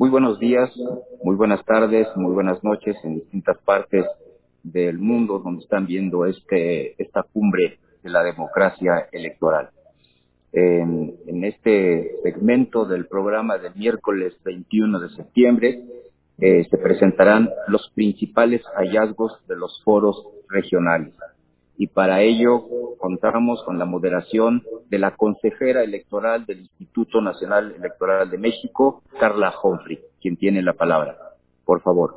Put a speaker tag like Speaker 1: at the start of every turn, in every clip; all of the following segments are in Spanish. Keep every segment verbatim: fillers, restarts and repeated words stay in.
Speaker 1: Muy buenos días, muy buenas tardes, muy buenas noches en distintas partes del mundo donde están viendo este esta cumbre de la democracia electoral. En, en este segmento del programa del miércoles veintiuno de septiembre eh, se presentarán los principales hallazgos de los foros regionales. Y para ello contamos con la moderación de la consejera electoral del Instituto Nacional Electoral de México, Carla Humphrey, quien tiene la palabra. Por favor.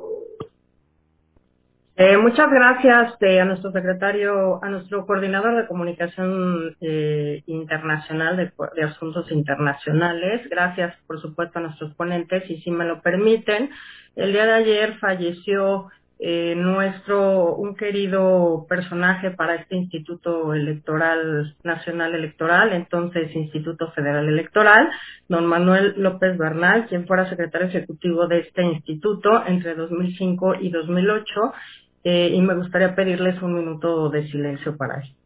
Speaker 2: Eh, muchas gracias eh, a nuestro secretario, a nuestro coordinador de comunicación eh, internacional de, de asuntos internacionales. Gracias, por supuesto, a nuestros ponentes. Y si me lo permiten, el día de ayer falleció eh, nuestro, un querido personaje para este Instituto Electoral Nacional Electoral, entonces Instituto Federal Electoral, don Manuel López Bernal, quien fuera secretario ejecutivo de este instituto entre dos mil cinco y dos mil ocho. Eh, y me gustaría pedirles un minuto de silencio para él.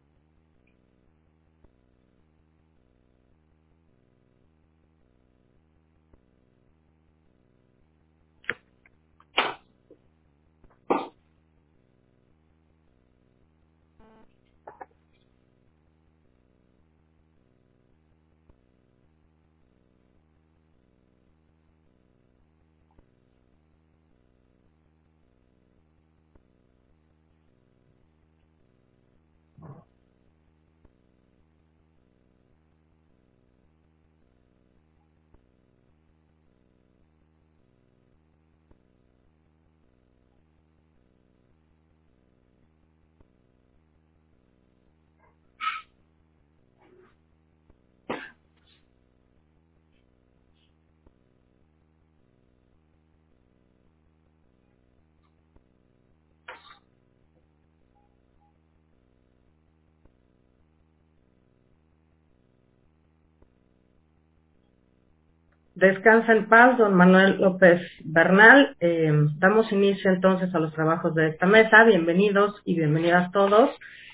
Speaker 2: Descansa en paz, don Manuel López Bernal. Eh, damos inicio entonces a los trabajos de esta mesa. Bienvenidos y bienvenidas todos,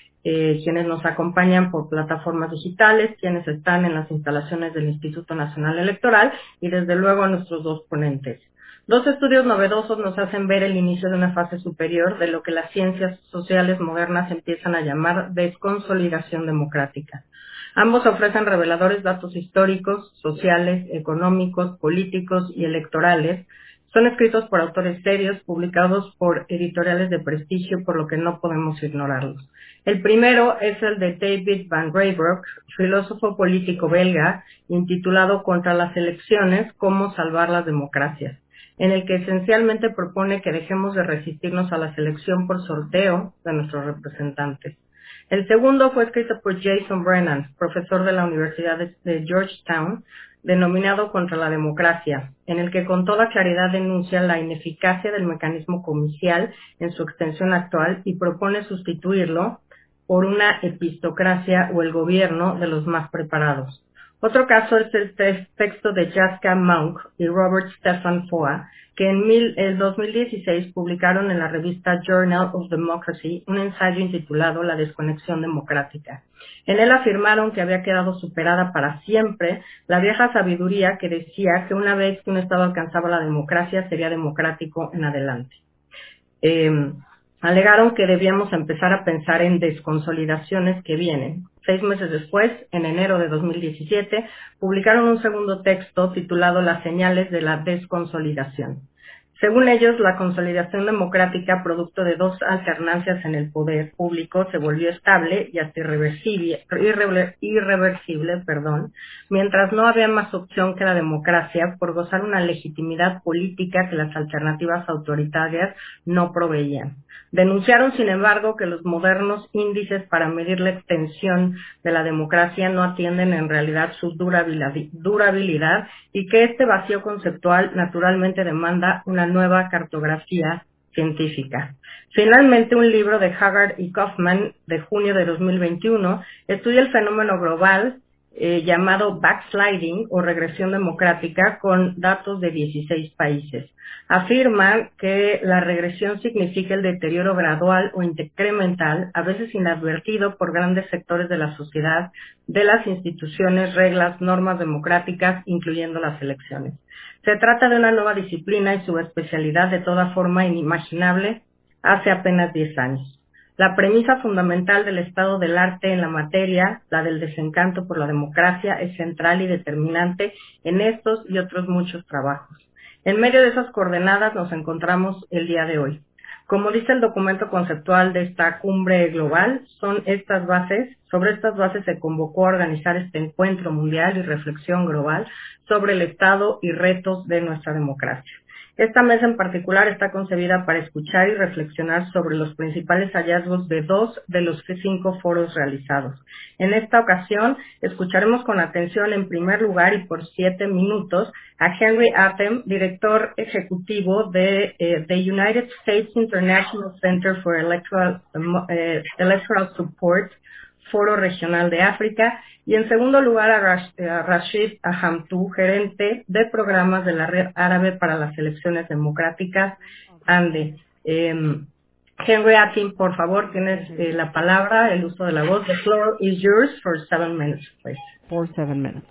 Speaker 2: eh, quienes nos acompañan por plataformas digitales, quienes están en las instalaciones del Instituto Nacional Electoral y desde luego a nuestros dos ponentes. Dos estudios novedosos nos hacen ver el inicio de una fase superior de lo que las ciencias sociales modernas empiezan a llamar desconsolidación democrática. Ambos ofrecen reveladores datos históricos, sociales, económicos, políticos y electorales. Son escritos por autores serios, publicados por editoriales de prestigio, por lo que no podemos ignorarlos. El primero es el de David Van Reybrouck, filósofo político belga, intitulado Contra las elecciones, cómo salvar las democracias, en el que esencialmente propone que dejemos de resistirnos a la selección por sorteo de nuestros representantes. El segundo fue escrito por Jason Brennan, profesor de la Universidad de Georgetown, denominado Contra la democracia, en el que con toda claridad denuncia la ineficacia del mecanismo comicial en su extensión actual y propone sustituirlo por una epistocracia o el gobierno de los más preparados. Otro caso es el texto de Jaska Monk y Robert Stefan Foa, que en mil, el dos mil dieciséis publicaron en la revista Journal of Democracy un ensayo intitulado La desconexión democrática. En él afirmaron que había quedado superada para siempre la vieja sabiduría que decía que una vez que un Estado alcanzaba la democracia sería democrático en adelante. Eh, alegaron que debíamos empezar a pensar en desconsolidaciones que vienen. Seis meses después, en enero de dos mil diecisiete, publicaron un segundo texto titulado Las señales de la desconsolidación. Según ellos, la consolidación democrática, producto de dos alternancias en el poder público, se volvió estable y hasta irreversible, irrever, irreversible, perdón, mientras no había más opción que la democracia por gozar una legitimidad política que las alternativas autoritarias no proveían. Denunciaron, sin embargo, que los modernos índices para medir la extensión de la democracia no atienden en realidad su durabilidad y que este vacío conceptual naturalmente demanda una nueva cartografía científica. Finalmente, un libro de Haggard y Kaufman de junio de dos mil veintiuno estudia el fenómeno global eh, llamado backsliding o regresión democrática con datos de dieciséis países. Afirman que la regresión significa el deterioro gradual o incremental, a veces inadvertido por grandes sectores de la sociedad, de las instituciones, reglas, normas democráticas, incluyendo las elecciones. Se trata de una nueva disciplina y subespecialidad de toda forma inimaginable hace apenas diez años. La premisa fundamental del estado del arte en la materia, la del desencanto por la democracia, es central y determinante en estos y otros muchos trabajos. En medio de esas coordenadas nos encontramos el día de hoy. Como dice el documento conceptual de esta cumbre global, son estas bases, sobre estas bases se convocó a organizar este encuentro mundial y reflexión global sobre el estado y retos de nuestra democracia. Esta mesa en particular está concebida para escuchar y reflexionar sobre los principales hallazgos de dos de los cinco foros realizados. En esta ocasión, escucharemos con atención en primer lugar y por siete minutos a Henry Atem, director ejecutivo de eh, the United States International Center for Electoral, eh, Electoral Support, Foro Regional de África, y en segundo lugar a, Rash, a Rashid Ahamtou, gerente de programas de la Red Árabe para las Elecciones Democráticas, ANDE. Eh, Henry Atem, por favor, tienes eh, la palabra, el uso de la voz. The floor is yours for seven minutes, please.
Speaker 3: For seven minutes.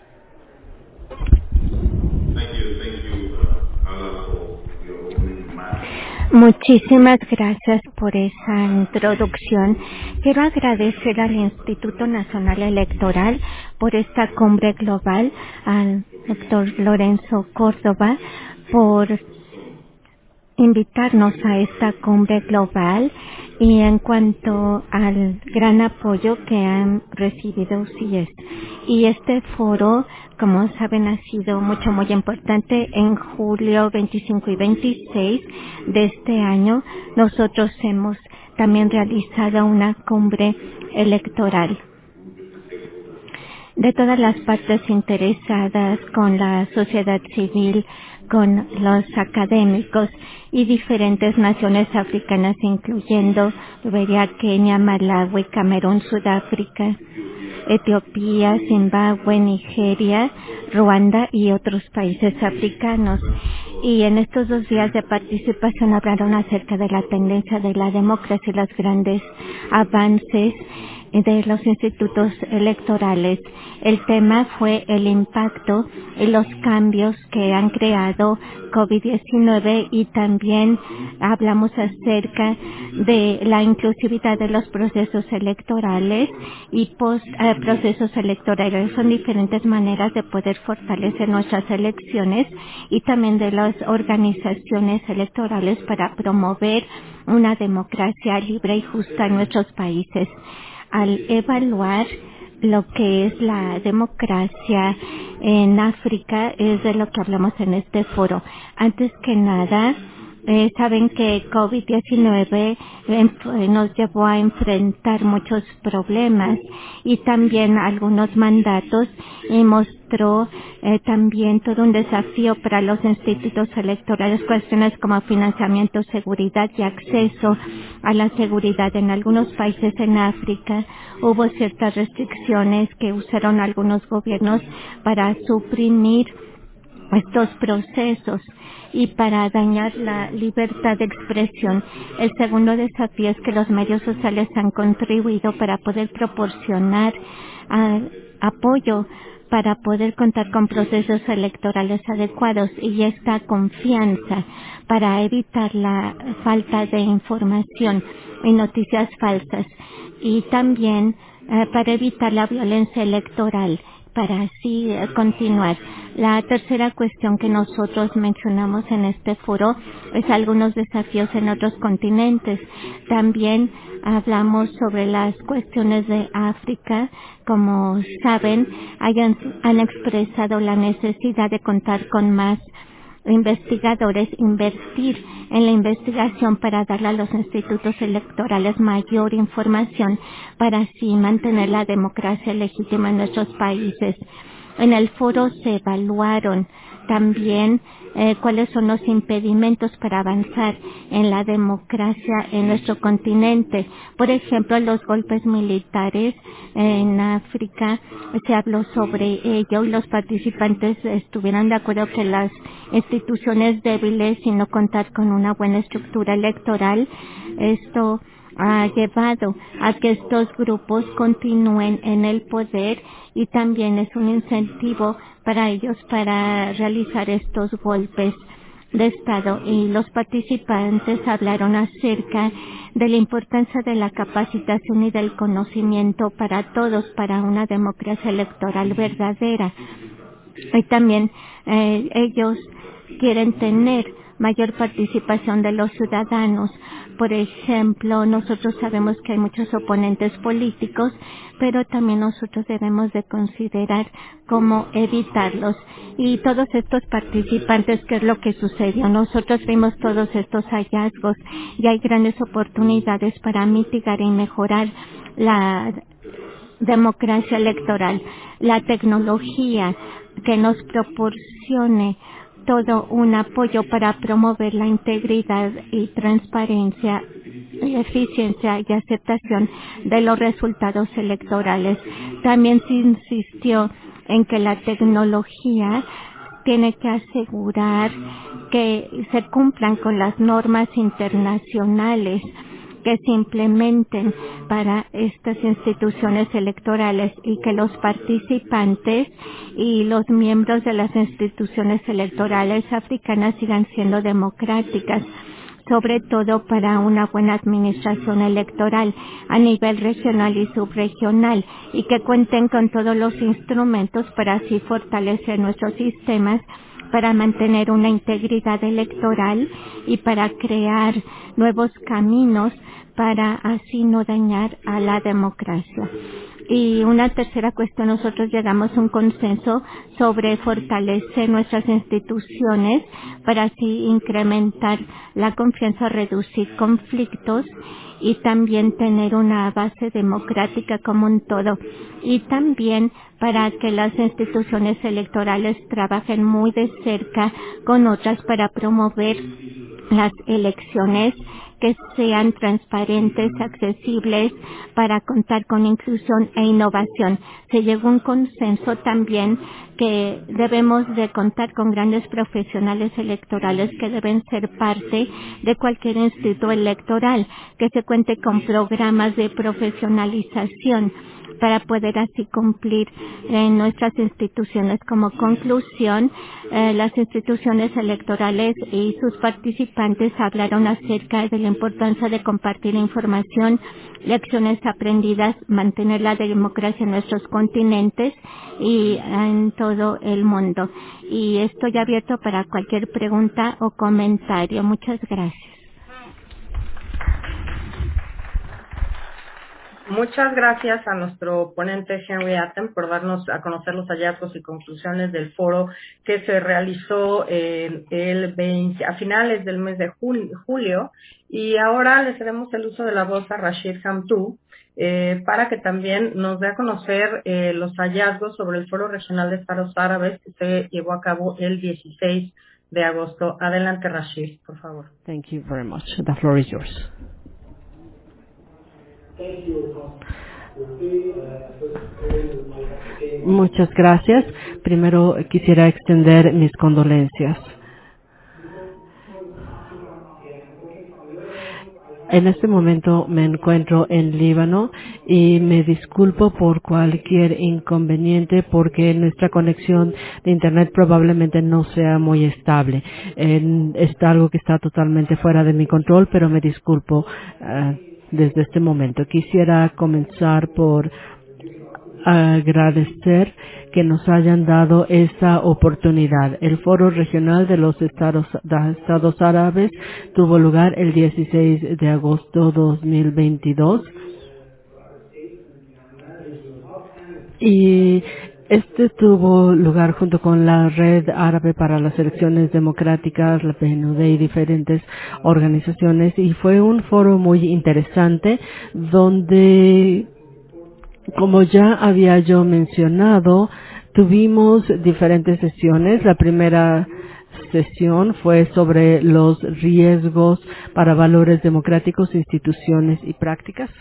Speaker 4: Thank you, thank you, uh, Allah, for your opening remarks.
Speaker 5: Muchísimas gracias por esa introducción. Quiero agradecer al Instituto Nacional Electoral por esta cumbre global, al doctor Lorenzo Córdoba por invitarnos a esta cumbre global y en cuanto al gran apoyo que han recibido C I E S. Y este foro, como saben, ha sido mucho, muy importante. En julio veinticinco y veintiséis de este año, nosotros hemos también realizado una cumbre electoral de todas las partes interesadas, con la sociedad civil, con los académicos y diferentes naciones africanas, incluyendo Liberia, Kenia, Malawi, Camerún, Sudáfrica, Etiopía, Zimbabue, Nigeria, Ruanda y otros países africanos. Y en estos dos días de participación hablaron acerca de la tendencia de la democracia y los grandes avances de los institutos electorales. El tema fue el impacto y los cambios que han creado COVID diecinueve y también hablamos acerca de la inclusividad de los procesos electorales y post eh, procesos electorales. Son diferentes maneras de poder fortalecer nuestras elecciones y también de las organizaciones electorales para promover una democracia libre y justa en nuestros países. Al evaluar lo que es la democracia en África, es de lo que hablamos en este foro. Antes que nada, eh, saben que COVID diecinueve eh, nos llevó a enfrentar muchos problemas y también algunos mandatos y mostró eh, también todo un desafío para los institutos electorales, cuestiones como financiamiento, seguridad y acceso a la seguridad. En algunos países en África hubo ciertas restricciones que usaron algunos gobiernos para suprimir estos procesos y para dañar la libertad de expresión. El segundo desafío es que los medios sociales han contribuido para poder proporcionar uh, apoyo para poder contar con procesos electorales adecuados y esta confianza para evitar la falta de información y noticias falsas y también uh, para evitar la violencia electoral, para así uh, continuar. La tercera cuestión que nosotros mencionamos en este foro es algunos desafíos en otros continentes. También hablamos sobre las cuestiones de África. Como saben, hayan, han expresado la necesidad de contar con más investigadores, invertir en la investigación para darle a los institutos electorales mayor información para así mantener la democracia legítima en nuestros países. En el foro se evaluaron también eh, cuáles son los impedimentos para avanzar en la democracia en nuestro continente. Por ejemplo, los golpes militares en África, se habló sobre ello y los participantes estuvieron de acuerdo que las instituciones débiles y no contar con una buena estructura electoral, esto ha llevado a que estos grupos continúen en el poder y también es un incentivo para ellos para realizar estos golpes de Estado. Y los participantes hablaron acerca de la importancia de la capacitación y del conocimiento para todos para una democracia electoral verdadera. Y también eh, ellos quieren tener mayor participación de los ciudadanos. Por ejemplo, nosotros sabemos que hay muchos oponentes políticos, pero también nosotros debemos de considerar cómo evitarlos. Y todos estos participantes, ¿qué es lo que sucedió? Nosotros vimos todos estos hallazgos y hay grandes oportunidades para mitigar y mejorar la democracia electoral. La tecnología que nos proporcione todo un apoyo para promover la integridad y transparencia, eficiencia y aceptación de los resultados electorales. También se insistió en que la tecnología tiene que asegurar que se cumplan con las normas internacionales que se implementen para estas instituciones electorales y que los participantes y los miembros de las instituciones electorales africanas sigan siendo democráticas, sobre todo para una buena administración electoral a nivel regional y subregional, y que cuenten con todos los instrumentos para así fortalecer nuestros sistemas, para mantener una integridad electoral y para crear nuevos caminos para así no dañar a la democracia. Y una tercera cuestión, nosotros llegamos a un consenso sobre fortalecer nuestras instituciones para así incrementar la confianza, reducir conflictos y también tener una base democrática como un todo. Y también para que las instituciones electorales trabajen muy de cerca con otras para promover las elecciones que sean transparentes, accesibles, para contar con inclusión e innovación. Se llegó a un consenso también que debemos de contar con grandes profesionales electorales que deben ser parte de cualquier instituto electoral, que se cuente con programas de profesionalización para poder así cumplir en nuestras instituciones. Como conclusión, eh, las instituciones electorales y sus participantes hablaron acerca de la importancia de compartir información, lecciones aprendidas, mantener la democracia en nuestros continentes y en todo el mundo. Y estoy abierto para cualquier pregunta o comentario. Muchas gracias.
Speaker 2: Muchas gracias a nuestro ponente Henry Atten por darnos a conocer los hallazgos y conclusiones del foro que se realizó eh, el veinte, a finales del mes de julio. Y ahora le cedemos el uso de la voz a Rashid Hamdou eh, para que también nos dé a conocer eh, los hallazgos sobre el Foro Regional de Estados Árabes que se llevó a cabo el dieciséis de agosto. Adelante, Rashid, por favor.
Speaker 3: Thank you very much. The floor is yours. Muchas gracias. Primero quisiera extender mis condolencias. En este momento me encuentro en Líbano y me disculpo por cualquier inconveniente porque nuestra conexión de internet probablemente no sea muy estable. Eh, es algo que está totalmente fuera de mi control, pero me disculpo uh, desde este momento. Quisiera comenzar por agradecer que nos hayan dado esta oportunidad. El Foro Regional de los Estados, de Estados Árabes tuvo lugar el dieciséis de agosto de dos mil veintidós y este tuvo lugar junto con la Red Árabe para las Elecciones Democráticas, la P N U D y diferentes organizaciones, y fue un foro muy interesante donde, como ya había yo mencionado, Tuvimos diferentes sesiones. La primera sesión fue sobre los riesgos para valores democráticos, instituciones y prácticas.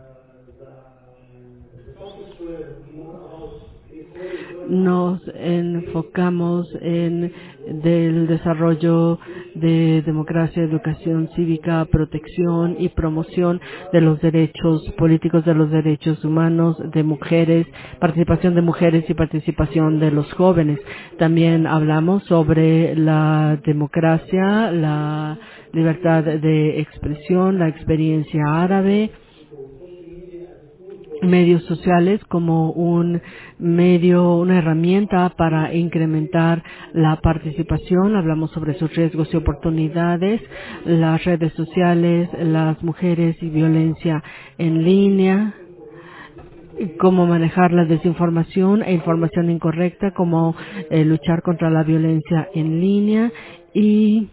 Speaker 3: Nos enfocamos en el desarrollo de democracia, educación cívica, protección y promoción de los derechos políticos, de los derechos humanos, de mujeres, participación de mujeres y participación de los jóvenes. También hablamos sobre la democracia, la libertad de expresión, la experiencia árabe, medios sociales como un medio, una herramienta para incrementar la participación. Hablamos sobre sus riesgos y oportunidades, las redes sociales, las mujeres y violencia en línea, cómo manejar la desinformación e información incorrecta, cómo eh, luchar contra la violencia en línea y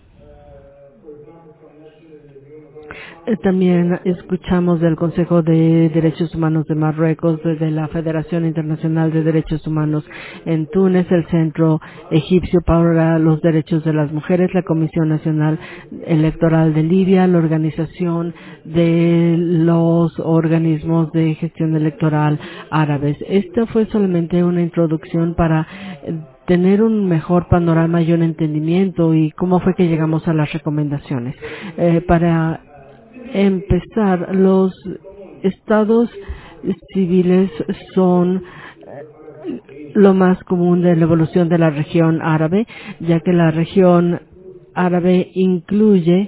Speaker 3: también escuchamos del Consejo de Derechos Humanos de Marruecos, de la Federación Internacional de Derechos Humanos en Túnez, el Centro Egipcio para los Derechos de las Mujeres, la Comisión Nacional Electoral de Libia, la Organización de los Organismos de Gestión Electoral Árabes. Esta fue solamente una introducción para tener un mejor panorama y un entendimiento y cómo fue que llegamos a las recomendaciones. Eh, para empezar, los estados civiles son lo más común de la evolución de la región árabe, ya que la región árabe incluye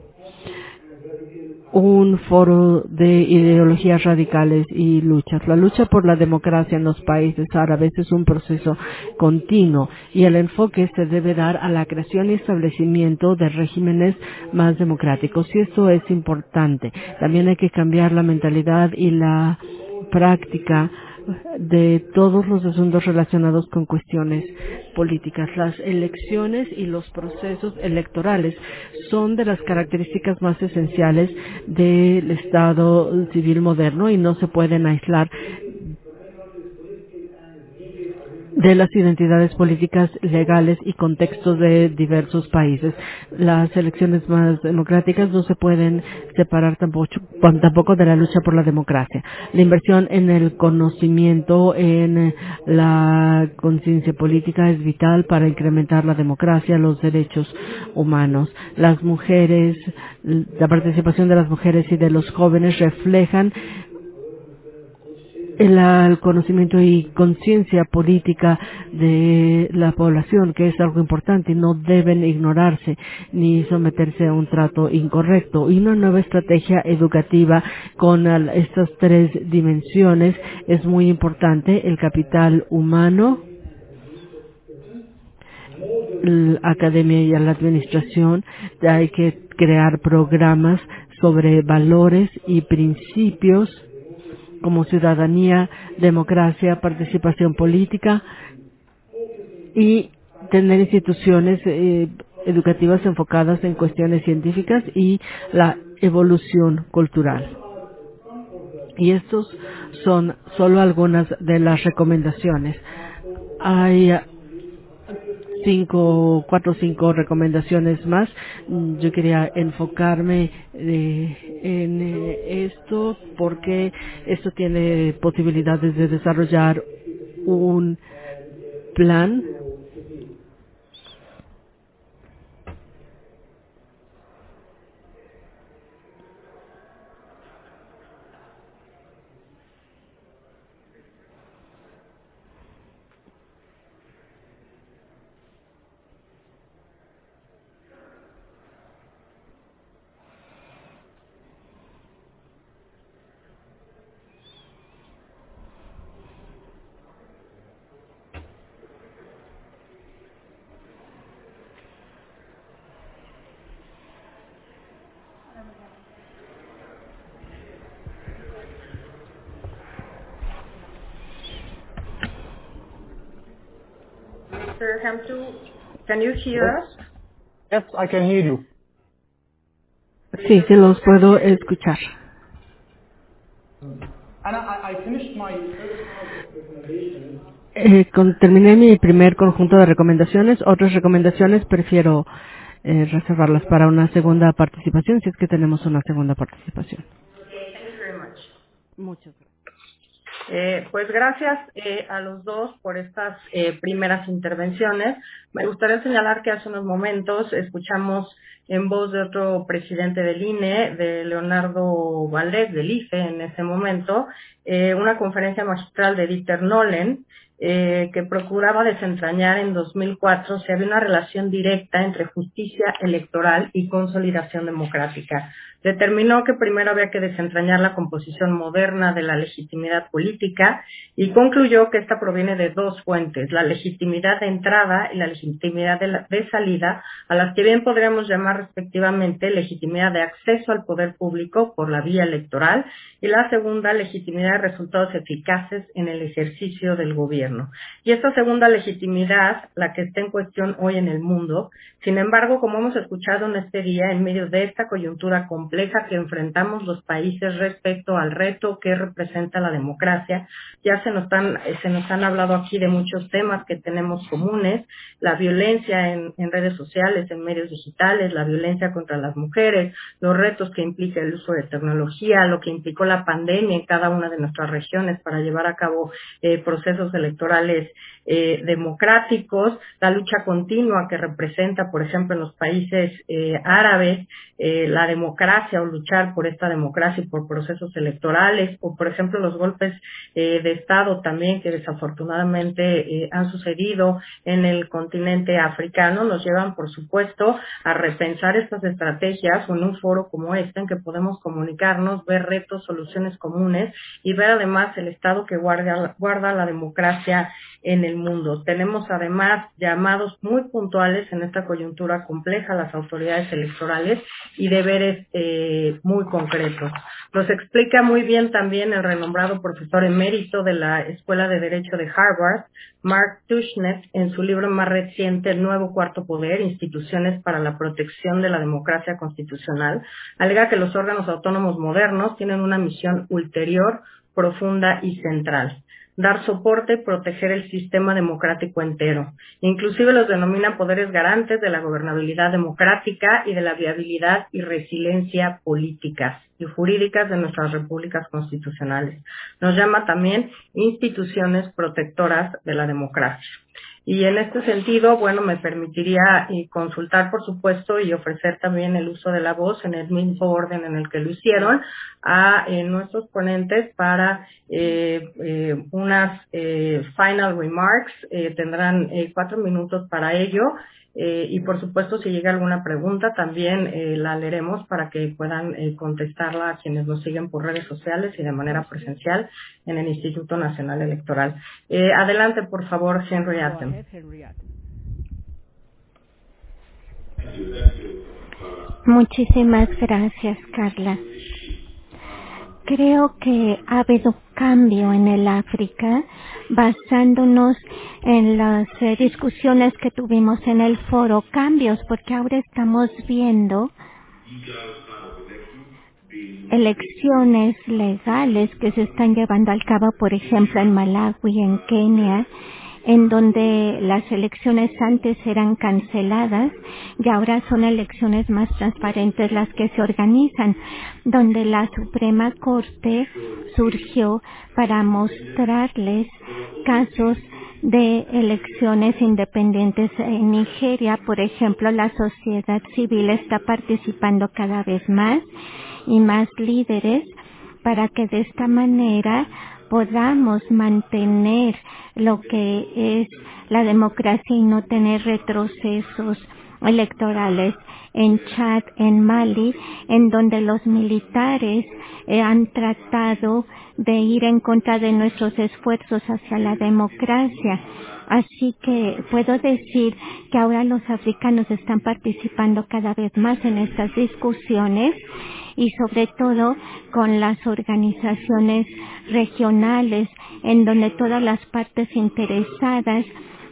Speaker 3: un foro de ideologías radicales y luchas. La lucha por la democracia en los países árabes es un proceso continuo y el enfoque se debe dar a la creación y establecimiento de regímenes más democráticos, y esto es importante. También hay que cambiar la mentalidad y la práctica de todos los asuntos relacionados con cuestiones políticas. Las elecciones y los procesos electorales son de las características más esenciales del Estado civil moderno y no se pueden aislar de las identidades políticas, legales y contextos de diversos países. Las elecciones más democráticas no se pueden separar tampoco, tampoco de la lucha por la democracia. La inversión en el conocimiento, en la conciencia política es vital para incrementar la democracia, los derechos humanos. Las mujeres, la participación de las mujeres y de los jóvenes reflejan El, el conocimiento y conciencia política de la población, que es algo importante y no deben ignorarse ni someterse a un trato incorrecto. Y una nueva estrategia educativa con el, estas tres dimensiones es muy importante: el capital humano, la academia y la administración. Hay que crear programas sobre valores y principios como ciudadanía, democracia, participación política, y tener instituciones eh, educativas enfocadas en cuestiones científicas y la evolución cultural. Y estos son solo algunas de las recomendaciones. Hay cinco, cuatro o cinco recomendaciones más. Yo quería enfocarme eh, en eh, esto porque esto tiene posibilidades de desarrollar un plan
Speaker 2: Mister Hamtu, can you hear
Speaker 6: Yes.
Speaker 2: us?
Speaker 6: Yes, I can hear you.
Speaker 3: Sí, se los puedo escuchar.
Speaker 6: And I, I finished my first round of recommendations
Speaker 3: Eh, con, terminé mi primer conjunto de recomendaciones. Otras recomendaciones prefiero eh, reservarlas para una segunda participación, si es que tenemos una segunda participación.
Speaker 2: Okay, thank you very much.
Speaker 3: Muchas gracias.
Speaker 2: Eh, pues gracias eh, a los dos por estas eh, primeras intervenciones. Me gustaría señalar que hace unos momentos escuchamos en voz de otro presidente del I N E, de Leonardo Valdés, del I F E en ese momento, eh, una conferencia magistral de Dieter Nolen, eh, que procuraba desentrañar en dos mil cuatro si había una relación directa entre justicia electoral y consolidación democrática. Determinó que primero había que desentrañar la composición moderna de la legitimidad política y concluyó que esta proviene de dos fuentes, la legitimidad de entrada y la legitimidad de, la, de salida, a las que bien podríamos llamar respectivamente legitimidad de acceso al poder público por la vía electoral y la segunda, legitimidad de resultados eficaces en el ejercicio del gobierno. Y esta segunda legitimidad, la que está en cuestión hoy en el mundo, sin embargo, como hemos escuchado en este día, en medio de esta coyuntura compleja que enfrentamos los países respecto al reto que representa la democracia, ya se nos, están, se nos han hablado aquí de muchos temas que tenemos comunes, la violencia en, en redes sociales, en medios digitales, la violencia contra las mujeres, los retos que implica el uso de tecnología, lo que implicó la pandemia en cada una de nuestras regiones para llevar a cabo eh, procesos electorales eh, democráticos, la lucha continua que representa, por ejemplo, en los países eh, árabes, eh, la democracia o luchar por esta democracia y por procesos electorales, o por ejemplo los golpes eh, de Estado también que desafortunadamente eh, han sucedido en el continente africano, nos llevan, por supuesto, a repensar estas estrategias o en un foro como este en que podemos comunicarnos, ver retos, soluciones comunes y ver además el estado que guarda, guarda la democracia en el mundo. Tenemos además llamados muy puntuales en esta coyuntura compleja a las autoridades electorales y deberes eh, muy concretos. Nos explica muy bien también el renombrado profesor emérito de la Escuela de Derecho de Harvard, Mark Tushnet, en su libro más reciente, El Nuevo Cuarto Poder, Instituciones para la Protección de la Democracia Constitucional, alega que los órganos autónomos modernos tienen una misión ulterior, profunda y central: dar soporte y proteger el sistema democrático entero. Inclusive los denomina poderes garantes de la gobernabilidad democrática y de la viabilidad y resiliencia políticas y jurídicas de nuestras repúblicas constitucionales. Nos llama también instituciones protectoras de la democracia. Y en este sentido, bueno, me permitiría eh, consultar, por supuesto, y ofrecer también el uso de la voz en el mismo orden en el que lo hicieron a eh, nuestros ponentes para eh, eh, unas eh, final remarks. Eh, tendrán eh, cuatro minutos para ello. Eh, y por supuesto, si llega alguna pregunta, también eh, la leeremos para que puedan eh, contestarla a quienes nos siguen por redes sociales y de manera presencial en el Instituto Nacional Electoral. Eh, adelante, por favor, Henry Atem.
Speaker 5: Muchísimas gracias, Carla. Creo que ha habido cambio en el África basándonos en las eh, discusiones que tuvimos en el foro. Cambios porque ahora estamos viendo elecciones legales que se están llevando a cabo, por ejemplo, en Malawi, en Kenia, en donde las elecciones antes eran canceladas y ahora son elecciones más transparentes las que se organizan, donde la Suprema Corte surgió para mostrarles casos de elecciones independientes en Nigeria. Por ejemplo, la sociedad civil está participando cada vez más y más líderes para que de esta manera podamos mantener lo que es la democracia y no tener retrocesos electorales. En Chad, en Mali, en donde los militares eh, han tratado de ir en contra de nuestros esfuerzos hacia la democracia. Así que puedo decir que ahora los africanos están participando cada vez más en estas discusiones y sobre todo con las organizaciones regionales en donde todas las partes interesadas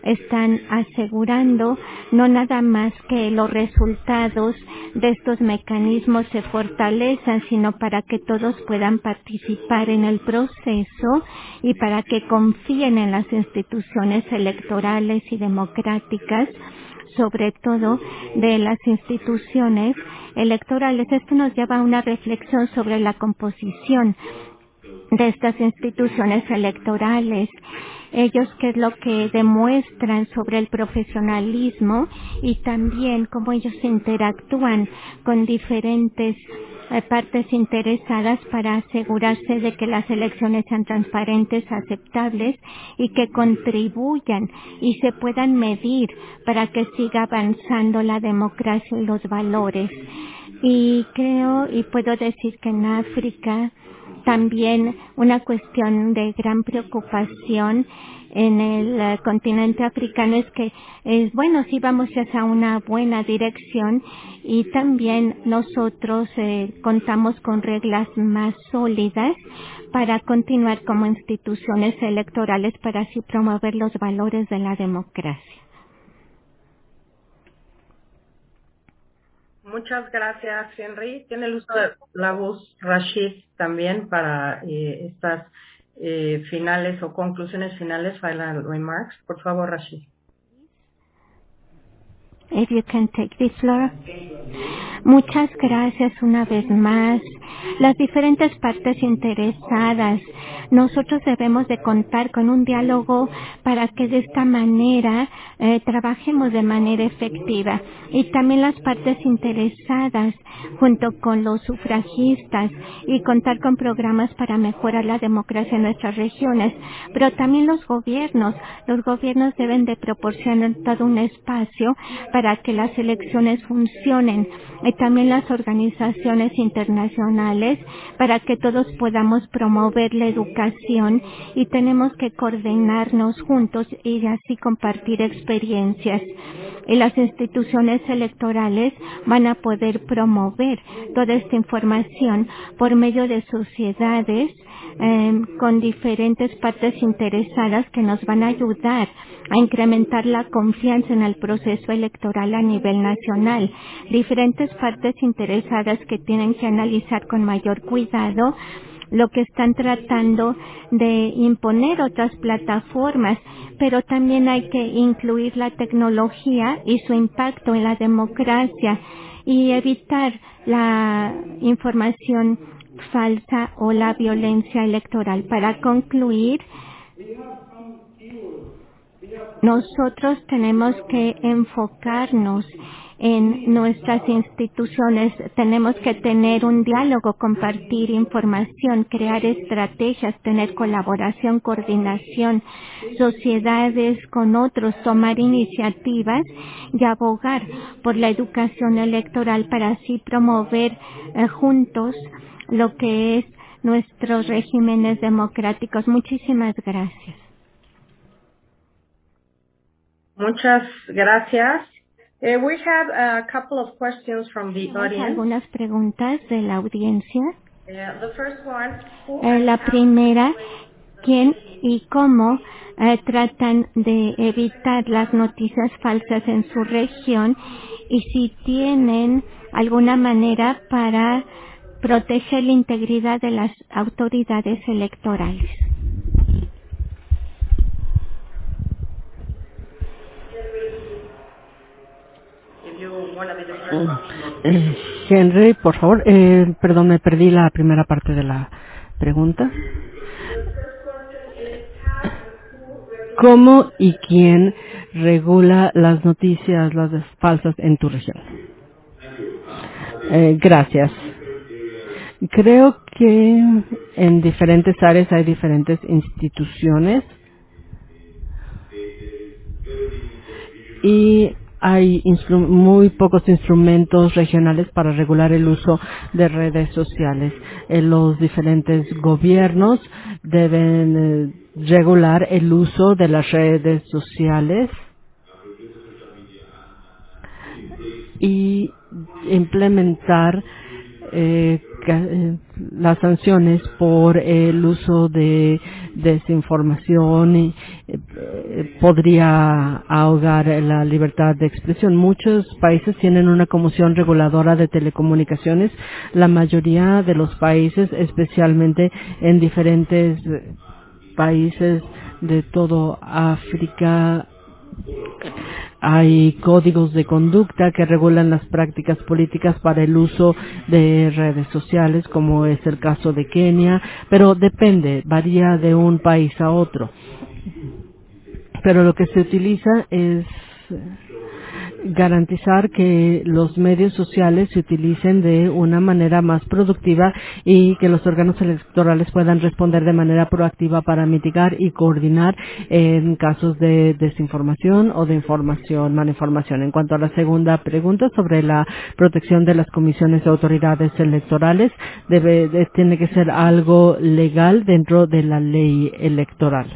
Speaker 5: están asegurando no nada más que los resultados de estos mecanismos se fortalezcan, sino para que todos puedan participar en el proceso y para que confíen en las instituciones electorales y democráticas, sobre todo de las instituciones electorales. Esto nos lleva a una reflexión sobre la composición de estas instituciones electorales. Ellos qué es lo que demuestran sobre el profesionalismo y también cómo ellos interactúan con diferentes eh, partes interesadas para asegurarse de que las elecciones sean transparentes, aceptables y que contribuyan y se puedan medir para que siga avanzando la democracia y los valores. Y creo y puedo decir que en África también una cuestión de gran preocupación en el uh, continente africano es que es bueno, sí vamos hacia una buena dirección y también nosotros eh, contamos con reglas más sólidas para continuar como instituciones electorales para así promover los valores de la democracia.
Speaker 2: Muchas gracias, Henry. Tiene el uso de la voz Rashid también para eh, estas eh, finales o conclusiones finales, final remarks. Por favor, Rashid.
Speaker 5: If you can take this, Laura. Muchas gracias una vez más. Las diferentes partes interesadas, nosotros debemos de contar con un diálogo para que de esta manera eh, trabajemos de manera efectiva. Y también las partes interesadas, junto con los sufragistas, y contar con programas para mejorar la democracia en nuestras regiones. Pero también los gobiernos, los gobiernos deben de proporcionar todo un espacio para que las elecciones funcionen. Y también las organizaciones internacionales para que todos podamos promover la educación y tenemos que coordinarnos juntos y así compartir experiencias. Y las instituciones electorales van a poder promover toda esta información por medio de sociedades eh, con diferentes partes interesadas que nos van a ayudar a incrementar la confianza en el proceso electoral a nivel nacional. Diferentes partes interesadas que tienen que analizar con mayor cuidado lo que están tratando de imponer otras plataformas, pero también hay que incluir la tecnología y su impacto en la democracia y evitar la información falsa o la violencia electoral. Para concluir, nosotros tenemos que enfocarnos en nuestras instituciones, tenemos que tener un diálogo, compartir información, crear estrategias, tener colaboración, coordinación, sociedades con otros, tomar iniciativas y abogar por la educación electoral para así promover eh, juntos lo que es nuestros regímenes democráticos. Muchísimas gracias.
Speaker 2: Muchas gracias. Uh, we have a couple of questions from the audience.
Speaker 5: Algunas preguntas de la audiencia.
Speaker 2: Uh, the first one,
Speaker 5: eh, la primera, ¿quién y cómo eh, tratan de evitar las noticias falsas en su región y si tienen alguna manera para proteger la integridad de las autoridades electorales?
Speaker 3: Eh, Henry, por favor. Eh, perdón, me perdí la primera parte de la pregunta. ¿Cómo y quién regula las noticias, las falsas en tu región? Eh, gracias. Creo que en diferentes áreas hay diferentes instituciones y hay instru- muy pocos instrumentos regionales para regular el uso de redes sociales. Eh, los diferentes gobiernos deben eh, regular el uso de las redes sociales y implementar eh, las sanciones por el uso de desinformación y, eh, podría ahogar la libertad de expresión. Muchos países tienen una comisión reguladora de telecomunicaciones. La mayoría de los países, especialmente en diferentes países de todo África, hay códigos de conducta que regulan las prácticas políticas para el uso de redes sociales, como es el caso de Kenia, pero depende, varía de un país a otro. Pero lo que se utiliza es garantizar que los medios sociales se utilicen de una manera más productiva y que los órganos electorales puedan responder de manera proactiva para mitigar y coordinar en casos de desinformación o de información, malinformación. En cuanto a la segunda pregunta sobre la protección de las comisiones de autoridades electorales, debe, de, tiene que ser algo legal dentro de la ley electoral.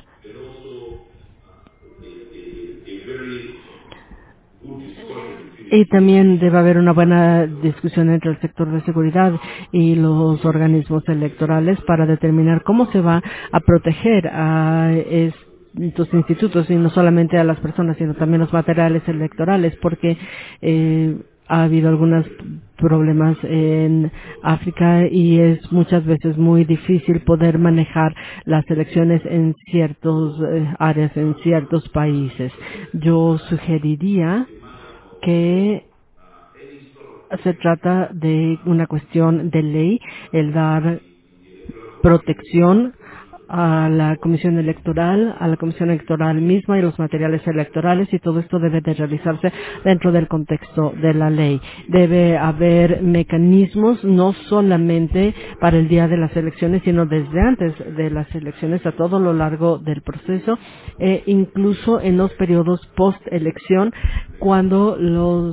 Speaker 3: Y también debe haber una buena discusión entre el sector de seguridad y los organismos electorales para determinar cómo se va a proteger a estos institutos, y no solamente a las personas, sino también los materiales electorales, porque eh, ha habido algunos problemas en África y es muchas veces muy difícil poder manejar las elecciones en ciertas eh, áreas, en ciertos países. Yo sugeriría que se trata de una cuestión de ley, el dar protección a la Comisión Electoral, a la Comisión Electoral misma y los materiales electorales, y todo esto debe de realizarse dentro del contexto de la ley. Debe haber mecanismos no solamente para el día de las elecciones, sino desde antes de las elecciones, a todo lo largo del proceso, e incluso en los periodos post-elección, cuando los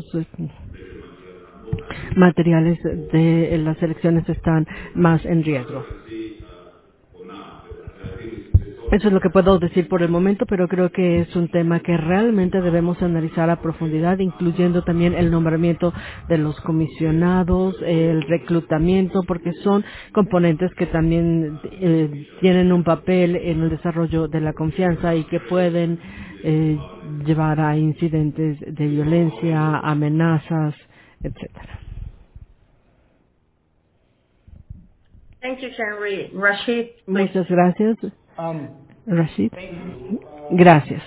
Speaker 3: materiales de las elecciones están más en riesgo. Eso es lo que puedo decir por el momento, pero creo que es un tema que realmente debemos analizar a profundidad, incluyendo también el nombramiento de los comisionados, el reclutamiento, porque son componentes que también eh, tienen un papel en el desarrollo de la confianza y que pueden eh, llevar a incidentes de violencia, amenazas, etcétera.
Speaker 2: Thank you, Henry. Rashid, please.
Speaker 3: Muchas gracias.
Speaker 6: Um,
Speaker 3: Rashid. Gracias.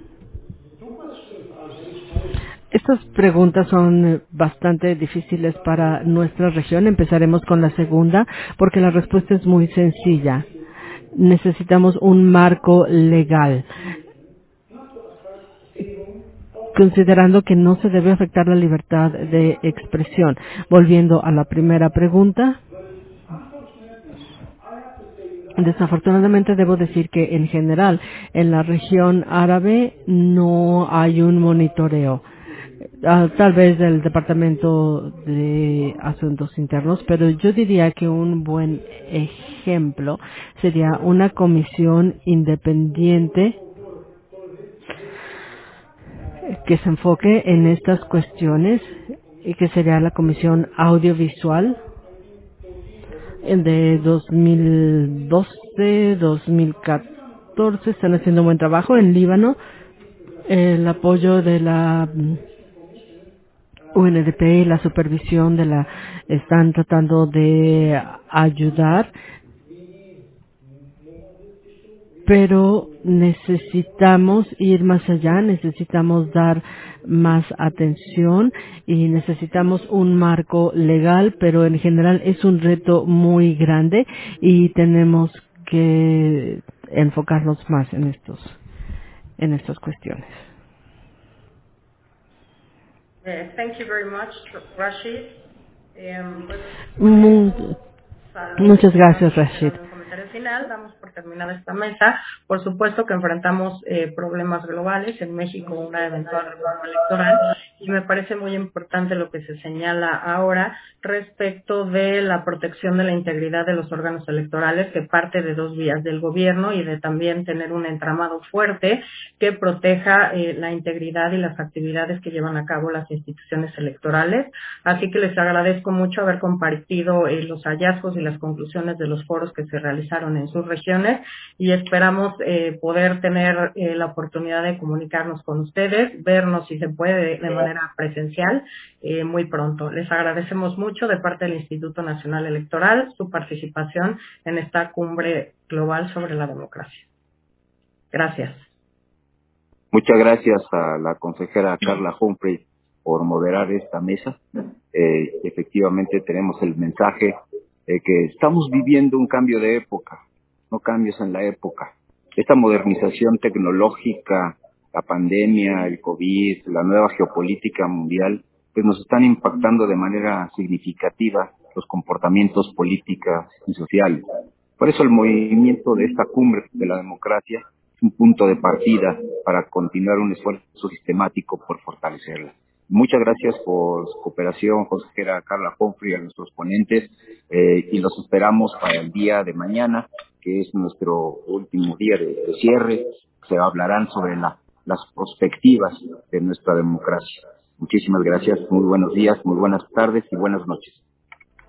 Speaker 3: Estas preguntas son bastante difíciles para nuestra región. Empezaremos con la segunda, porque la respuesta es muy sencilla. Necesitamos un marco legal, considerando que no se debe afectar la libertad de expresión. Volviendo a la primera pregunta, desafortunadamente debo decir que en general en la región árabe no hay un monitoreo, uh, tal vez del Departamento de Asuntos Internos, pero yo diría que un buen ejemplo sería una comisión independiente que se enfoque en estas cuestiones, y que sería la Comisión Audiovisual de dos mil doce, dos mil catorce. Están haciendo un buen trabajo en Líbano. El apoyo de la U N D P y la supervisión de la están tratando de ayudar, pero necesitamos ir más allá, necesitamos dar más atención y necesitamos un marco legal, pero en general es un reto muy grande y tenemos que enfocarnos más en estos, en estas cuestiones.
Speaker 2: Uh, thank you very much, Rashid. Um,
Speaker 3: Mu- Muchas gracias, Rashid.
Speaker 2: al final damos por terminada esta mesa. Por supuesto que enfrentamos eh, problemas globales, en México una eventual reforma electoral, y me parece muy importante lo que se señala ahora respecto de la protección de la integridad de los órganos electorales, que parte de dos vías, del gobierno y de también tener un entramado fuerte que proteja eh, la integridad y las actividades que llevan a cabo las instituciones electorales. Así que les agradezco mucho haber compartido eh, los hallazgos y las conclusiones de los foros que se realizaron en sus regiones, y esperamos eh, poder tener eh, la oportunidad de comunicarnos con ustedes, vernos si se puede de manera presencial eh, muy pronto. Les agradecemos mucho de parte del Instituto Nacional Electoral su participación en esta cumbre global sobre la democracia. Gracias.
Speaker 1: Muchas gracias a la consejera Carla Humphrey por moderar esta mesa. Eh, efectivamente tenemos el mensaje de que estamos viviendo un cambio de época, no cambios en la época. Esta modernización tecnológica, la pandemia, el COVID, la nueva geopolítica mundial, pues nos están impactando de manera significativa los comportamientos políticos y sociales. Por eso el movimiento de esta cumbre de la democracia es un punto de partida para continuar un esfuerzo sistemático por fortalecerla. Muchas gracias por su cooperación, consejera Carla Humphrey, a nuestros ponentes, eh, y los esperamos para el día de mañana, que es nuestro último día de, de cierre. Se hablarán sobre la, las perspectivas de nuestra democracia. Muchísimas gracias, muy buenos días, muy buenas tardes y buenas noches.